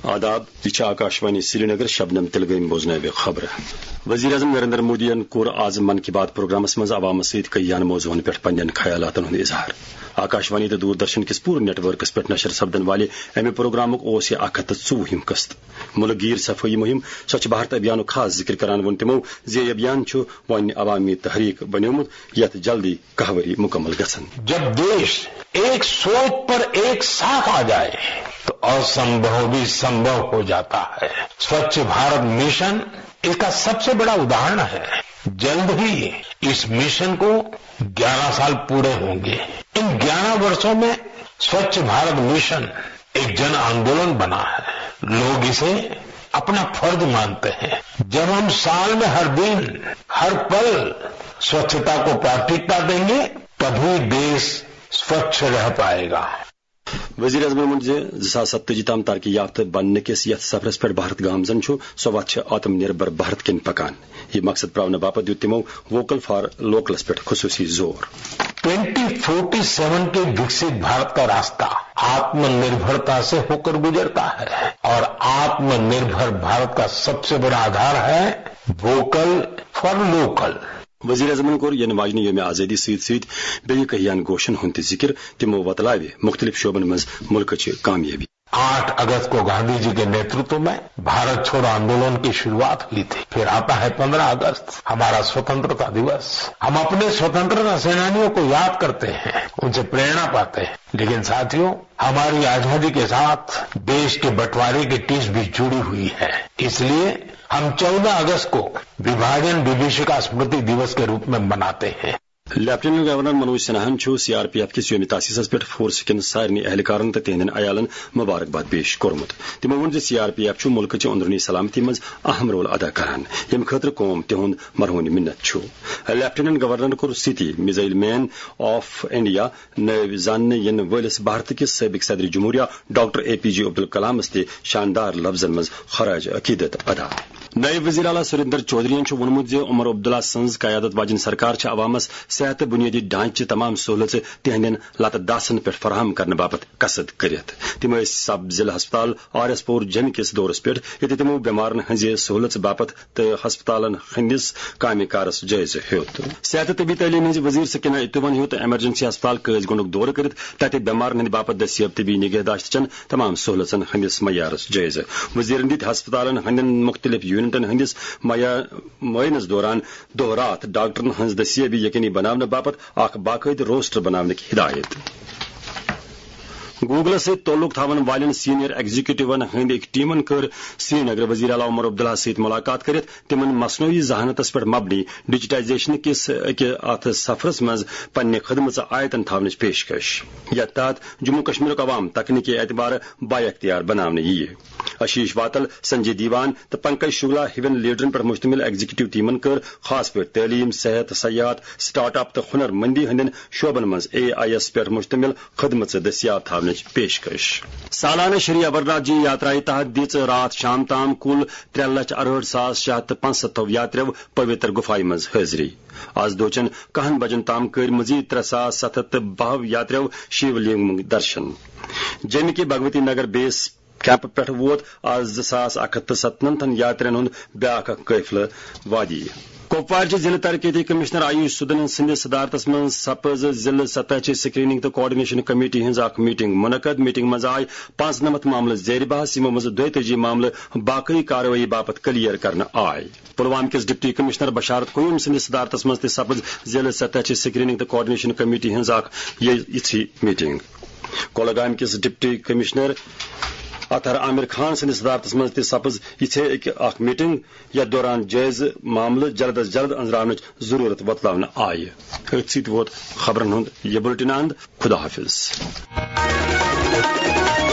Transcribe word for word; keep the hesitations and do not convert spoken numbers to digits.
آداب یہ آکاشوانی سری نگر شبنم تلگیم بوزن خبر وزیر اعظم نریندر مودی کور آز من کی بات پروگرامس مز عوام ست کئیان موضوعن پہ پنن خیالات ہند اظہار آکاشوانی تو دوردرشن کس پور نیٹ ورکس پہ نشر سپدن والے امہ پروگرامک اس یہ اک ہتھ ژوہم قسط ملک گیر صفائی مہم سوچھ بھارت ابھیان خاص ذکر کران ون تمو زِ یہ ابھیان ون عوامی تحریک بنیومت یت جلدی کہوری مکمل گژھن. جب دیش ایک سوچ پر ایک ساتھ آ جائے تو اسمبھو بھی سمبھو ہو جاتا ہے. سوچھ بھارت مشن اس کا سب سے بڑا اداہرن ہے. جلد ہی اس مشن کو گیارہ سال پورے ہوں گے. ان گیارہ برسوں میں سوچھ بھارت مشن ایک جن آندولن بنا ہے. لوگ اسے اپنا فرض مانتے ہیں. جب ہم سال میں ہر دن ہر پل سوچھتا کو پراتھمکتا دیں گے تبھی دیش سوچھ رہ پائے گا. وزیر اعظم زٕ ساس ستجی تام ترقی یافتہ بننے کس یتھ سفرس پہ بھارت گامزن سو وت آتم نربر بھارت کن پکان. یہ مقصد پراؤن باپت دیت تمو ووکل فار لوکلس پہ خصوصی زور. ٹوینٹی فورٹی سیون کے وکست بھارت کا راستہ آتم نربھرتا سے ہو کر گزرتا ہے اور آتم نربھر بھارت کا سب سے بڑا آدھار ہے ووکل فار لوکل. وزیر اعظم کور ین واجنہ یوم آزادی ست ست بیٚیہِ کہیان گوشن ہند ذکر. تمو وتلاوِ مختلف شعبن مز ملکچ کامیابی. آٹھ اگست کو گاندھی جی کے نیترتو میں بھارت چھوڑو آندولن کی شروعات ہوئی تھی. پھر آتا ہے پندرہ اگست ہمارا سوتنترتا دیوس. ہم اپنے سوتنترتا سینانیوں کو یاد کرتے ہیں, ان سے پریرنا پاتے ہیں. لیکن ساتھیوں, ہماری آزادی کے ساتھ دیش کے بٹوارے کی ٹیچ بھی جڑی ہوئی ہے. اس لیے ہم چودہ اگست کو وبھاجن وبھیشکا اسمرتی دیوس کے روپ میں مناتے ہیں. لیفٹیننٹ گورنر منوج سنہاہن سی آر پی ایف کس یوم تاسیس پہ فورس کن سارے اہلکارن تو تہندین عیالن مبارکباد پیش کورمت. تمو وون سی آر پی ایف ملک چہ اندرونی سلامتی مز اہم رول ادا کران یم خاطر قوم تہند مرہون منت. لیفٹیننٹ گورنر کور سٹی میزائل مین آف انڈیا نو زاننے ین ولس بھارت کس سابق صدر جمہوریہ ڈاکٹر اے پی جے عبدالکلامس تہ شاندار لفظن مز خراج عقیدت ادا. نائب وزیر اعلیٰ سریندر چودھری وونمت عمر عبداللہ سنز قیادت واجن سرکار عوامس صحت بنیادی ڈھانچہ تمام سہولت تہندین لت داسن پہ فراہم کرنے باپت قصد کرت. تم سب ضلع ہسپتال آر ایس پور جمع کس دورس پہ یہ تمو بیمارن ہز سہولت باپت تو ہسپتالن ہندس کامہ کارس جائزہ ہیوت. صحت طبی تعلیم ہز وزیر سکینہ اتوان ہیوت ایمرجنسی ہسپتال قز گنڈک دور کرت تت بیمارن ہند باپت دستیاب طبی نگہداشت چن تمام سہولتن ہندس معیارس جائزہ. وزیر دت ہسپتالن ہندین مختلف یونٹن ہندس معائنس دوران دہ رات ڈاکٹرن ہز دستیابی یقینی بنانے باپت اخ باقاعدہ روسٹر بنانے کی ہدایت. گوگلس ست تعلق تھاون والن سینئر ایگزیکٹون ہند ایک ٹیمن کر سری نگر وزیر اعلیٰ عمر عبداللہ ست ملاقات کرت تمن مصنوعی ذہانتس پہ مبنی ڈیجیٹائزیشن کس ات سفرس مز پنہ خدمت آیتن تھونچ پیشکش یتھ تحت جموں کشمیر عوام تکنیکی اعتبار با اختیار بنانے یہ. آشیش واتل, سنجے دیوان تو پنکج شکلا ہون لیڈرن پر مشتمل ایگزیکٹو ٹیمن کر خاص پہ تعلیم, صحت, سیاحت, سٹارٹ اپ تو ہنر مندی ہند شعبن مز اے آئی ایس پہ مشتمل خدمت دستیاب تھونچ پیشکش. سالانہ شری امرناتھ جی یاترا تحت دِژ رات شام تام کل ترے لچھ ارہٹھ ساس شیٚے ہتھ تہٕ پانٛژستو یاتریو پویتر گفائی مز حاضری. آز دوچن کہن بجن تام کر مزید ترے ساس ستھ ہتھ تہٕ بہو یاتریو شیو لنگ درشن. جمع کے بھگوتی نگر بیس کیمپ پہ ووت آز زٕ ساس اکھ ہتھ تہٕ ستنمتھن یاترین ہند بیاکھ قافلہ وادی. کپوار ضلع ترقیاتی کمشنر آیوش سودن سندس صدارتس من سپز ضلع سطح چہ سکریننگ تو کوآرڈینیشن کمیٹی ہز اخ میٹنگ منعقد. میٹنگ مز آئی پانچ نمت معاملہ زیر بحث یمو مز دتجی معاملہ باقی کاروٲیی باپت کلیئر کرنے آئے. پلوام کس ڈپٹی کمشنر بشارت قیوم سندس صدارتس من تہ سپز ضلع سطح چہ سکریننگ تو کوآرڈینیشن کمیٹی ہز اخ یژھی میٹنگ. کولگام کس ڈپٹی کمشنر اطہر عامر خان سندس صدارتس مز تہ سپز یہ اخ میٹنگ یتھ دوران جائز معاملہ جلد از جلد انزراونچ ضرورت وتلاونہ آئی. ات سۭتۍ ووت خبرن ہند یہ بلٹن اند. خدا حافظ.